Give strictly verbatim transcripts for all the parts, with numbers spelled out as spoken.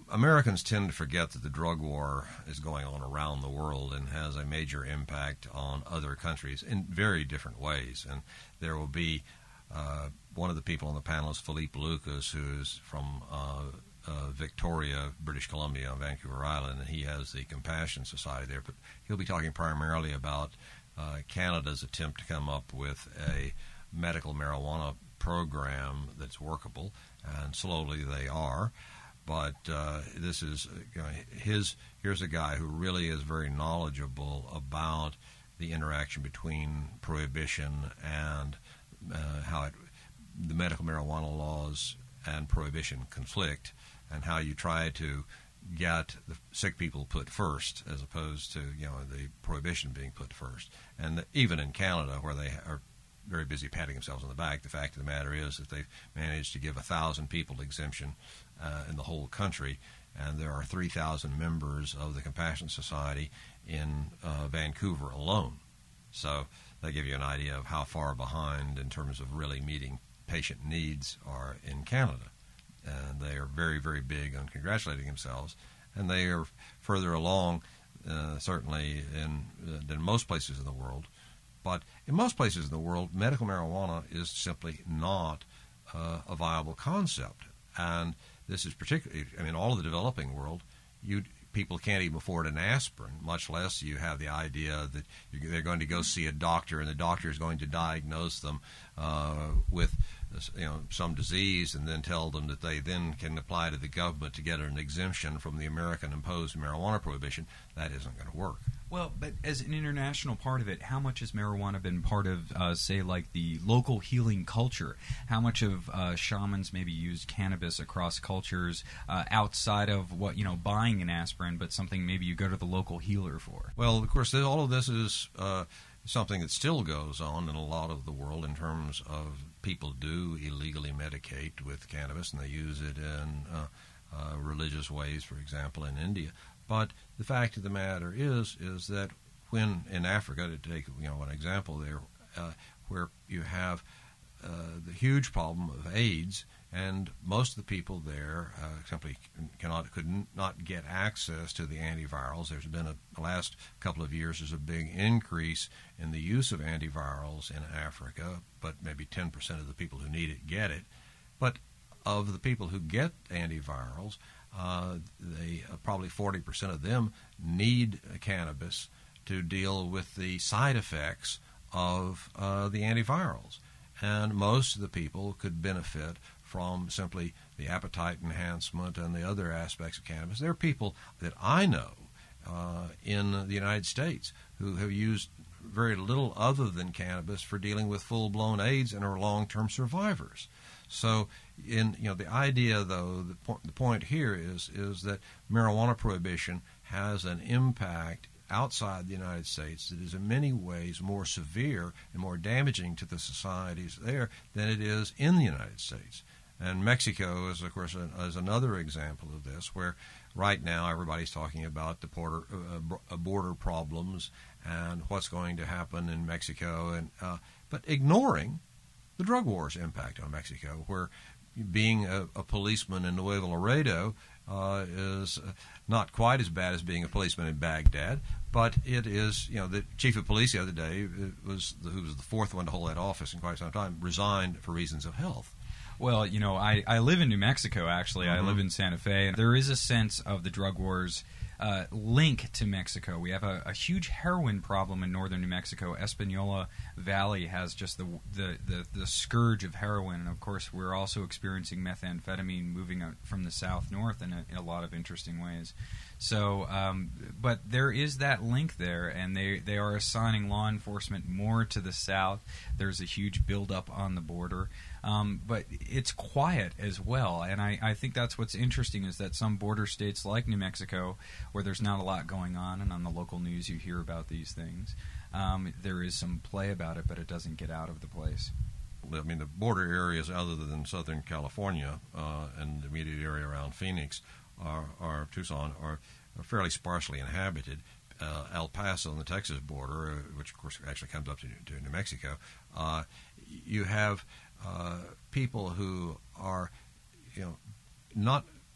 Americans tend to forget that the drug war is going on around the world and has a major impact on other countries in very different ways. And there will be uh, one of the people on the panel is Philippe Lucas, who is from uh, uh, Victoria, British Columbia, on Vancouver Island, and he has the Compassion Society there. But he'll be talking primarily about uh, Canada's attempt to come up with a medical marijuana program that's workable, and slowly they are. But uh, this is you know, his. Here's a guy who really is very knowledgeable about the interaction between prohibition and uh, how it, the medical marijuana laws and prohibition conflict, and how you try to get the sick people put first as opposed to you know the prohibition being put first. And the, even in Canada, where they are very busy patting themselves on the back, the fact of the matter is that they've managed to give a thousand people exemption uh, in the whole country, and there are three thousand members of the Compassion Society in uh, Vancouver alone. So they give you an idea of how far behind in terms of really meeting patient needs are in Canada. And they are very, very big on congratulating themselves, and they are further along uh, certainly in, uh, than most places in the world. But in most places in the world, medical marijuana is simply not uh, a viable concept. And this is particularly, I mean, all of the developing world, you people can't even afford an aspirin, much less you have the idea that you're, they're going to go see a doctor and the doctor is going to diagnose them uh, with you know some disease and then tell them that they then can apply to the government to get an exemption from the American-imposed marijuana prohibition. That isn't going to work. Well, but as an international part of it, how much has marijuana been part of, uh, say, like the local healing culture? How much of uh, shamans maybe used cannabis across cultures uh, outside of what, you know, buying an aspirin, but something maybe you go to the local healer for? Well, of course, all of this is uh, something that still goes on in a lot of the world in terms of people do illegally medicate with cannabis, and they use it in uh, uh, religious ways, for example, in India. But the fact of the matter is, is that when in Africa, to take you know an example there, uh, where you have uh, the huge problem of AIDS, and most of the people there uh, simply cannot could not get access to the antivirals. There's been a the last couple of years there's a big increase in the use of antivirals in Africa, but maybe ten percent of the people who need it get it. But of the people who get antivirals, Uh, they uh, probably forty percent of them need uh, cannabis to deal with the side effects of uh, the antivirals. And most of the people could benefit from simply the appetite enhancement and the other aspects of cannabis. There are people that I know uh, in the United States who have used very little other than cannabis for dealing with full-blown AIDS and are long-term survivors. So, in you know, the idea though, the, po- the point here is is that marijuana prohibition has an impact outside the United States that is in many ways more severe and more damaging to the societies there than it is in the United States. And Mexico is, of course, a, is another example of this, where right now everybody's talking about the border, uh, border problems and what's going to happen in Mexico, and uh, but ignoring the drug war's impact on Mexico, where being a, a policeman in Nuevo Laredo uh, is not quite as bad as being a policeman in Baghdad, but it is, you know, the chief of police the other day, was the, who was the fourth one to hold that office in quite some time, resigned for reasons of health. Well, you know, I, I live in New Mexico, actually. Mm-hmm. I live in Santa Fe, and there is a sense of the drug wars uh, link to Mexico. We have a, a huge heroin problem in northern New Mexico. Espanola Valley has just the, the, the, the scourge of heroin, and of course we're also experiencing methamphetamine moving out from the south north in a, in a lot of interesting ways. So, um, but there is that link there, and they, they are assigning law enforcement more to the south. There's a huge buildup on the border. Um, but it's quiet as well, and I, I think that's what's interesting, is that some border states like New Mexico, where there's not a lot going on, and on the local news you hear about these things, um, there is some play about it, but it doesn't get out of the place. I mean, the border areas other than Southern California uh, and the immediate area around Phoenix are, are Tucson are, are fairly sparsely inhabited. Uh, El Paso on the Texas border, uh, which of course actually comes up to, to New Mexico, uh, you have uh, people who are, you know, not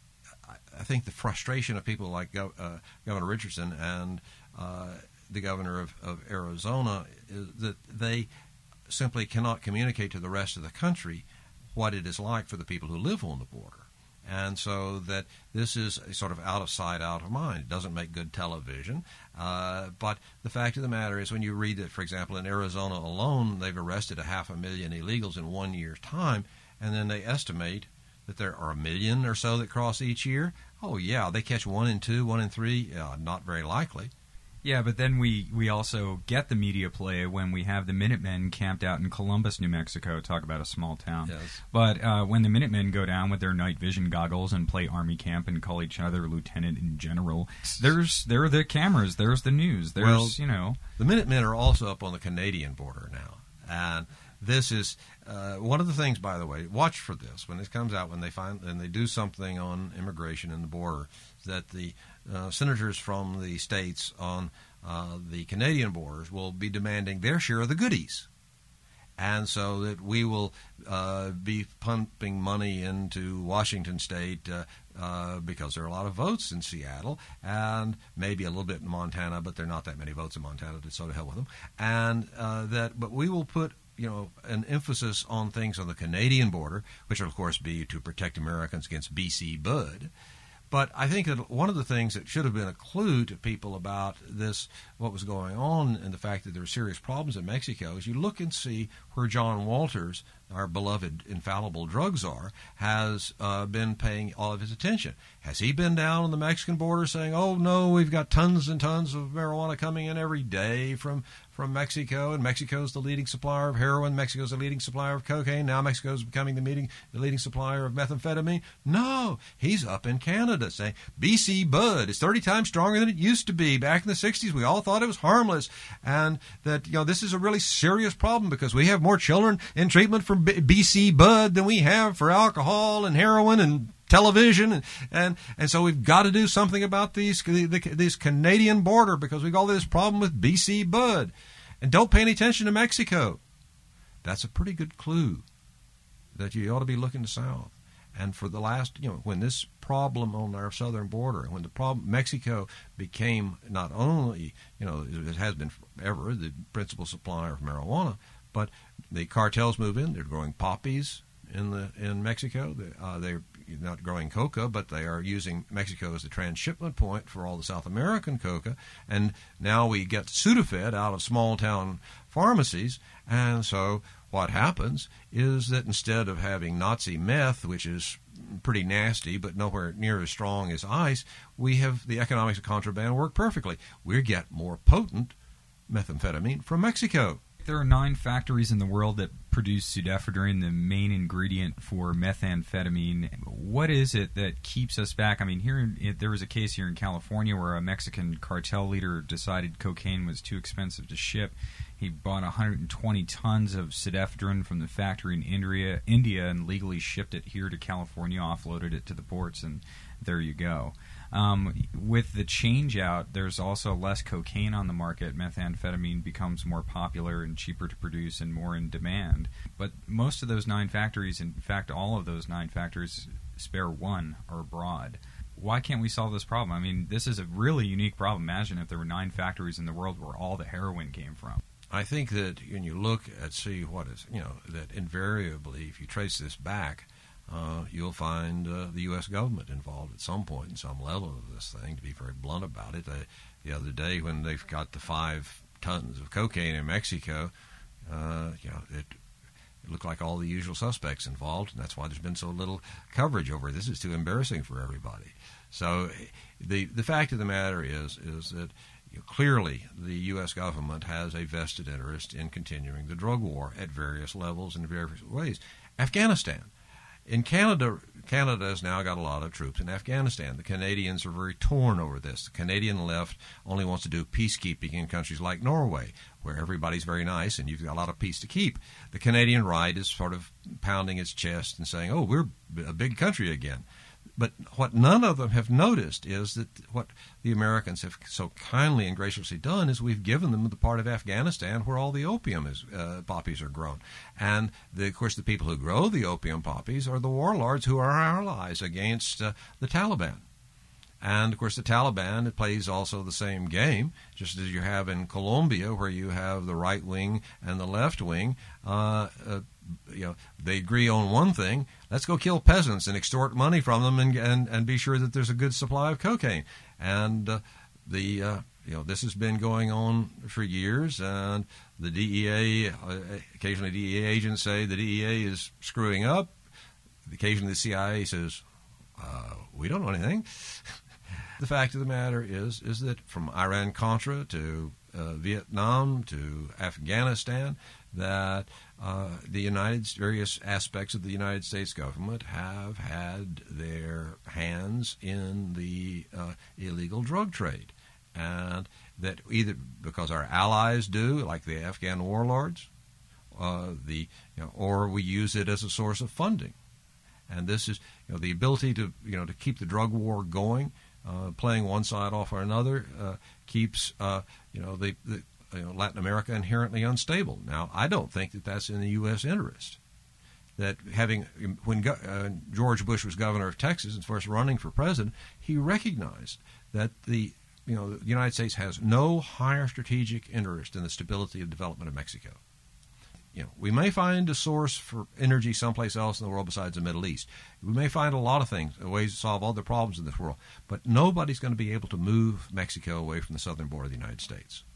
I think the frustration of people like Gov- uh, Governor Richardson and uh, the governor of, of Arizona is that they simply cannot communicate to the rest of the country what it is like for the people who live on the border. And so that this is a sort of out of sight, out of mind. It doesn't make good television. Uh, but the fact of the matter is when you read that, for example, in Arizona alone, they've arrested a half a million illegals in one year's time, and then they estimate that there are a million or so that cross each year. Oh, yeah, they catch one in two, one in three. Uh, not very likely. Yeah, but then we, we also get the media play when we have the Minutemen camped out in Columbus, New Mexico. Talk about a small town. Yes. But uh, when the Minutemen go down with their night vision goggles and play Army camp and call each other Lieutenant and General, there's there are the cameras, there's the news, there's, well, you know. The Minutemen are also up on the Canadian border now. And this is uh, one of the things, by the way, watch for this. When this comes out, when they find and they do something on immigration and the border, that the uh, senators from the states on uh, the Canadian borders will be demanding their share of the goodies. And so that we will uh, be pumping money into Washington State uh, uh, because there are a lot of votes in Seattle and maybe a little bit in Montana, but there are not that many votes in Montana to so to hell with them. And uh, that, but we will put you know an emphasis on things on the Canadian border, which will of course be to protect Americans against B C Bud. But I think that one of the things that should have been a clue to people about this, what was going on, and the fact that there are serious problems in Mexico, is you look and see where John Walters, our beloved infallible drug czar, has uh, been paying all of his attention. Has he been down on the Mexican border saying, oh, no, we've got tons and tons of marijuana coming in every day from from Mexico, and Mexico's the leading supplier of heroin, Mexico's the leading supplier of cocaine, now Mexico's becoming the, meeting, the leading supplier of methamphetamine? No, he's up in Canada saying, B C Bud is thirty times stronger than it used to be. Back in the sixties, we all thought it was harmless, and that, you know, this is a really serious problem because we have more children in treatment for B C Bud than we have for alcohol and heroin and television, and, and and so we've got to do something about these the, the, this Canadian border because we've got this problem with B C Bud. And don't pay any attention to Mexico. That's a pretty good clue that you ought to be looking to south. And for the last, you know, when this problem on our southern border, when the problem, Mexico became not only, you know, it has been forever the principal supplier of marijuana, but the cartels move in. They're growing poppies in the in Mexico. They, uh, they're not growing coca, but they are using Mexico as the transshipment point for all the South American coca. And now we get Sudafed out of small-town pharmacies. And so what happens is that instead of having Nazi meth, which is pretty nasty but nowhere near as strong as ice, we have the economics of contraband work perfectly. We get more potent methamphetamine from Mexico. There are nine factories in the world that produce pseudoephedrine, the main ingredient for methamphetamine. What is it that keeps us back? I mean, here in, there was a case here in California where a Mexican cartel leader decided cocaine was too expensive to ship. He bought one hundred twenty tons of pseudoephedrine from the factory in India, India and legally shipped it here to California, offloaded it to the ports, and there you go. Um, with the change out, there's also less cocaine on the market. Methamphetamine becomes more popular and cheaper to produce and more in demand. But most of those nine factories, in fact, all of those nine factories, spare one, are abroad. Why can't we solve this problem? I mean, this is a really unique problem. Imagine if there were nine factories in the world where all the heroin came from. I think that when you look at see what is, you know, that invariably, if you trace this back, Uh, you'll find uh, the U S government involved at some point in some level of this thing, to be very blunt about it. Uh, the other day when they've got the five tons of cocaine in Mexico, uh, you know, it, it looked like all the usual suspects involved, and that's why there's been so little coverage over it. This is too embarrassing for everybody. So the the fact of the matter is, is that you know, clearly the U S government has a vested interest in continuing the drug war at various levels and in various ways. Afghanistan. In Canada, Canada has now got a lot of troops in Afghanistan. The Canadians are very torn over this. The Canadian left only wants to do peacekeeping in countries like Norway, where everybody's very nice and you've got a lot of peace to keep. The Canadian right is sort of pounding its chest and saying, oh, we're a big country again. but what none of them have noticed is that what the Americans have so kindly and graciously done is we've given them the part of Afghanistan where all the opium is, uh, poppies are grown. And, the, of course, the people who grow the opium poppies are the warlords who are our allies against uh, the Taliban. And, of course, the Taliban, it plays also the same game, just as you have in Colombia, where you have the right wing and the left wing. Uh, uh, you know, they agree on one thing. Let's go kill peasants and extort money from them and and, and be sure that there's a good supply of cocaine. And uh, the uh, you know, this has been going on for years, and the D E A, uh, occasionally D E A agents say the D E A is screwing up. Occasionally the C I A says, uh, we don't know anything. The fact of the matter is is that from Iran-Contra to uh, Vietnam to Afghanistan, that uh, the United various aspects of the United States government have had their hands in the uh, illegal drug trade, and that either because our allies do, like the Afghan warlords, uh, the you know, or we use it as a source of funding, and this is you know the ability to you know to keep the drug war going. Uh, playing one side off or another uh, keeps uh, you know the, the you know, Latin America inherently unstable. Now, I don't think that that's in the U S interest. That having when go, uh, George Bush was governor of Texas and first running for president, he recognized that the you know the United States has no higher strategic interest in the stability and development of Mexico. You know, we may find a source for energy someplace else in the world besides the Middle East. We may find a lot of things, ways to solve all the problems in this world, but nobody's going to be able to move Mexico away from the southern border of the United States.